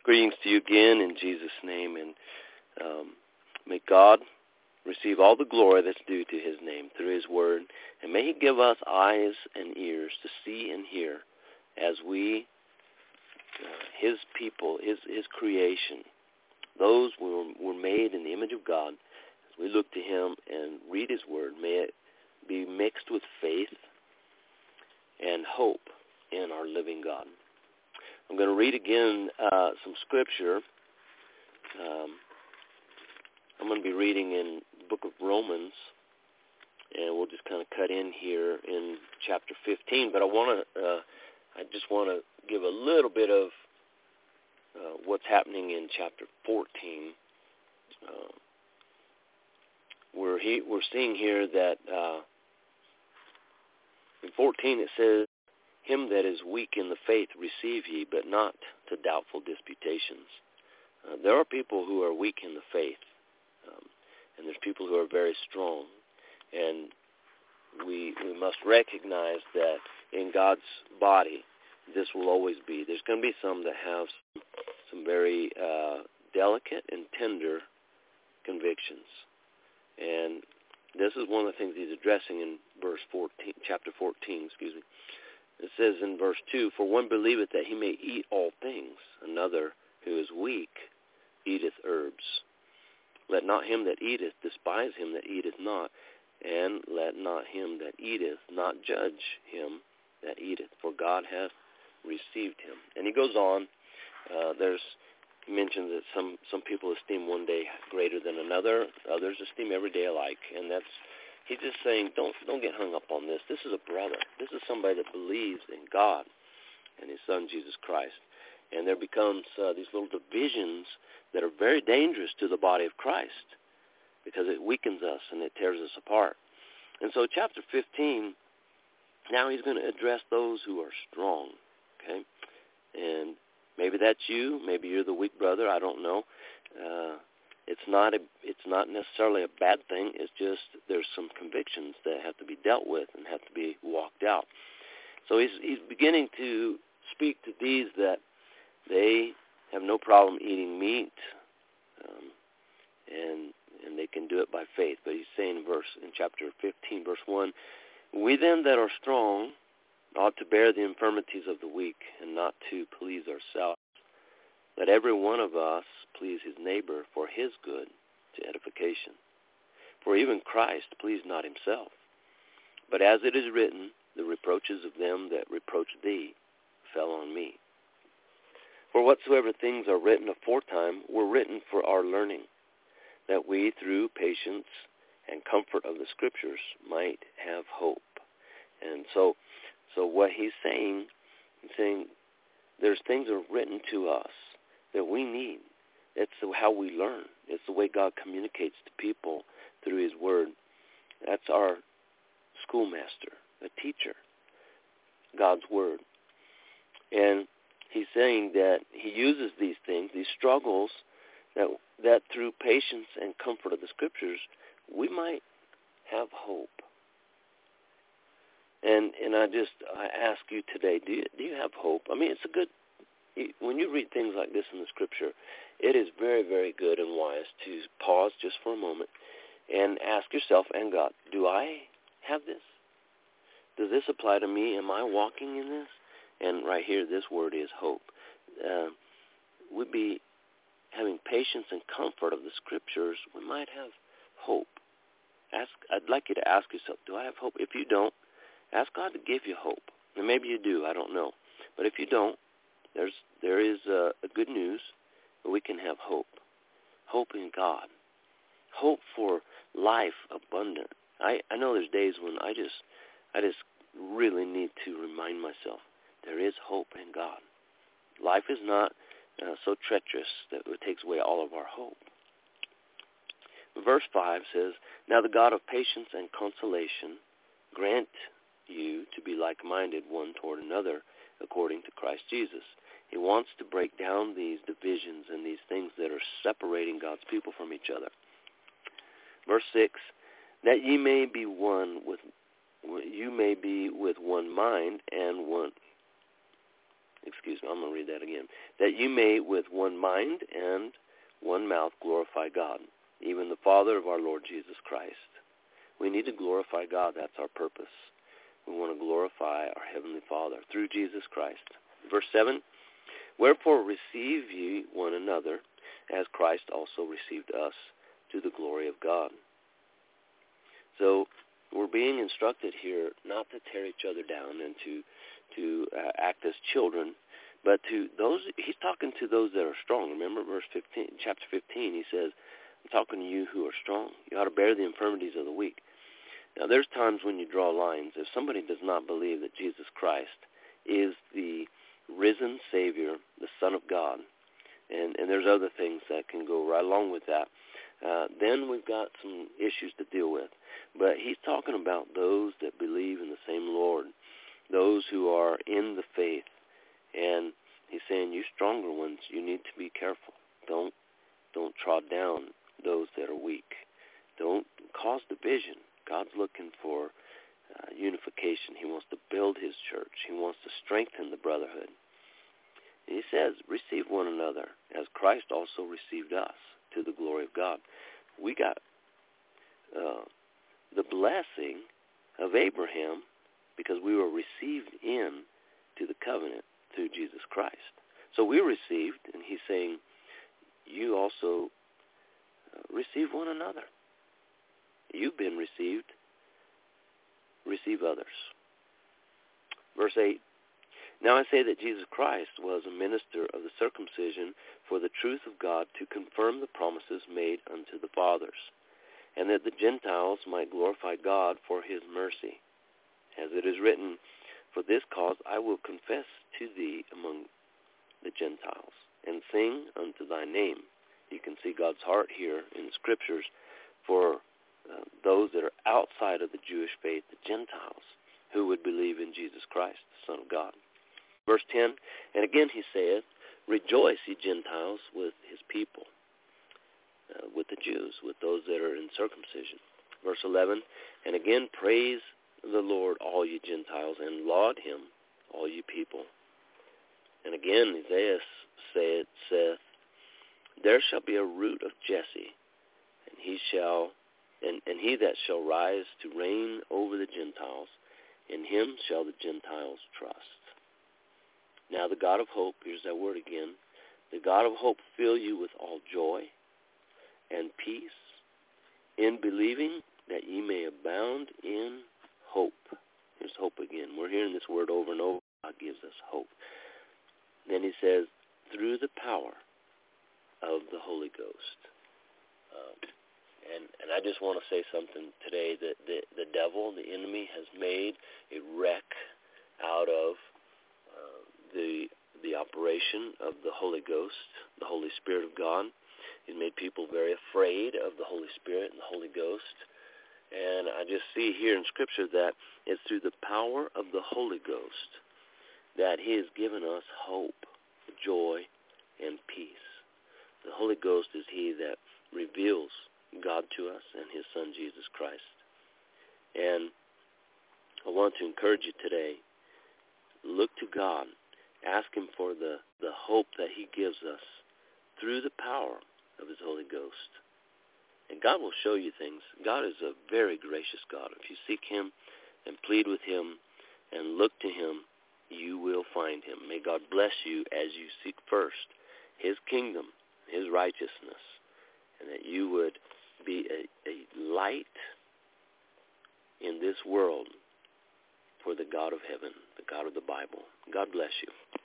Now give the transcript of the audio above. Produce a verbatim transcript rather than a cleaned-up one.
Greetings to you again in Jesus' name, and um, may God receive all the glory that's due to his name through his word, and may he give us eyes and ears to see and hear as we, uh, his people, his, his creation, those who were made in the image of God. As we look to him and read his word, may it be mixed with faith and hope in our living God. I'm going to read again uh, some scripture. Um, I'm going to be reading in the book of Romans, and we'll just kind of cut in here in chapter fifteen. But I want to, uh, I just want to give a little bit of uh, what's happening in chapter fourteen. Uh, we're he, we're seeing here that uh, in fourteen it says, "Him that is weak in the faith receive ye, but not to doubtful disputations." Uh, there are people who are weak in the faith, um, and there's people who are very strong. And we we must recognize that in God's body, this will always be. There's going to be some that have some, some very uh, delicate and tender convictions. And this is one of the things he's addressing in verse fourteen, chapter fourteen, excuse me. It says in verse two, "For one believeth that he may eat all things, another who is weak eateth herbs. Let not him that eateth despise him that eateth not, and let not him that eateth not judge him that eateth, for God hath received him." And he goes on. Uh, there's he mentions that some, some people esteem one day greater than another, others esteem every day alike, and that's he's just saying, don't don't get hung up on this. This is a brother. This is somebody that believes in God and his son, Jesus Christ. And there becomes uh, these little divisions that are very dangerous to the body of Christ because it weakens us and it tears us apart. And so chapter fifteen, now he's going to address those who are strong, okay? And maybe that's you. Maybe you're the weak brother. I don't know. Uh It's not a, it's not necessarily a bad thing. It's just there's some convictions that have to be dealt with and have to be walked out. So he's he's beginning to speak to these that they have no problem eating meat, um, and and they can do it by faith. But he's saying in verse in chapter fifteen, verse one, "We then that are strong ought to bear the infirmities of the weak, and not to please ourselves. Let every one of us please his neighbor for his good to edification. For even Christ pleased not himself. But as it is written, the reproaches of them that reproach thee fell on me. For whatsoever things are written aforetime were written for our learning, that we through patience and comfort of the Scriptures might have hope." And so, so what he's saying, he's saying there's things that are written to us that we need. It's how we learn. It's the way God communicates to people through his word. That's our schoolmaster, a teacher, God's word. And he's saying that he uses these things, these struggles, that that through patience and comfort of the Scriptures, we might have hope. And and I just, I ask you today, do you, do you have hope? I mean, it's a good, when you read things like this in the Scripture, it is very, very good and wise to pause just for a moment and ask yourself and God, do I have this? Does this apply to me? Am I walking in this? And right here, this word is hope. Uh, we'd be having patience and comfort of the Scriptures. We might have hope. Ask. I'd like you to ask yourself, do I have hope? If you don't, ask God to give you hope. And maybe you do. I don't know. But if you don't, There's there is a, a good news that we can have hope. Hope in God. Hope for life abundant. I, I know there's days when I just I just really need to remind myself there is hope in God. Life is not uh, so treacherous that it takes away all of our hope. Verse five says, "Now the God of patience and consolation grant you to be like-minded one toward another according to Christ Jesus." He wants to break down these divisions and these things that are separating God's people from each other. Verse six, "That ye may be one with you may be with one mind and one excuse me, I'm going to read that again, that you may with one mind and one mouth glorify God, even the Father of our Lord Jesus Christ. We need to glorify God. That's our purpose. We want to glorify our Heavenly Father through Jesus Christ. Verse seven, wherefore receive ye one another, as Christ also received us, to the glory of God. So we're being instructed here not to tear each other down and to to uh, act as children, but to those, he's talking to those that are strong. Remember verse fifteen, chapter fifteen, he says, I'm talking to you who are strong. You ought to bear the infirmities of the weak. Now, there's times when you draw lines. If somebody does not believe that Jesus Christ is the risen Savior, the Son of God, and, and there's other things that can go right along with that, uh, then we've got some issues to deal with. But he's talking about those that believe in the same Lord, those who are in the faith. And he's saying, you stronger ones, you need to be careful. Don't, don't trot down those that are weak. Don't cause division. God's looking for uh, unification. He wants to build his church. He wants to strengthen the brotherhood. And he says, receive one another as Christ also received us to the glory of God. We got uh, the blessing of Abraham because we were received in to the covenant through Jesus Christ. So we received, and he's saying, you also uh, receive one another. You've been received. Receive others. Verse eight, now I say that Jesus Christ was a minister of the circumcision for the truth of God to confirm the promises made unto the fathers, and that the Gentiles might glorify God for his mercy. As it is written, for this cause I will confess to thee among the Gentiles, and sing unto thy name. You can see God's heart here in the Scriptures for uh, those that are outside of the Jewish faith, the Gentiles, who would believe in Jesus Christ, the Son of God. Verse ten, and again he saith, rejoice, ye Gentiles, with his people, uh, with the Jews, with those that are in circumcision. Verse eleven, and again praise the Lord, all ye Gentiles, and laud him, all ye people. And again Isaiah saith, saith, there shall be a root of Jesse, and he shall, and, and he that shall rise to reign over the Gentiles, in him shall the Gentiles trust. Now the God of hope, here's that word again, the God of hope fill you with all joy and peace in believing that ye may abound in hope. Here's hope again. We're hearing this word over and over. God gives us hope. Then he says, through the power of the Holy Ghost. Um, and, and I just want to say something today that the, the devil, the enemy, has made a wreck out of uh, the the operation of the Holy Ghost, the Holy Spirit of God. He's made people very afraid of the Holy Spirit and the Holy Ghost. And I just see here in Scripture that it's through the power of the Holy Ghost that he has given us hope, joy, and peace. The Holy Ghost is he that reveals God to us and his Son, Jesus Christ. And I want to encourage you today, look to God. Ask him for the, the hope that he gives us through the power of his Holy Ghost. And God will show you things. God is a very gracious God. If you seek him and plead with him and look to him, you will find him. May God bless you as you seek first his kingdom, his righteousness, and that you would be a, a light in this world for the God of heaven, the God of the Bible. God bless you.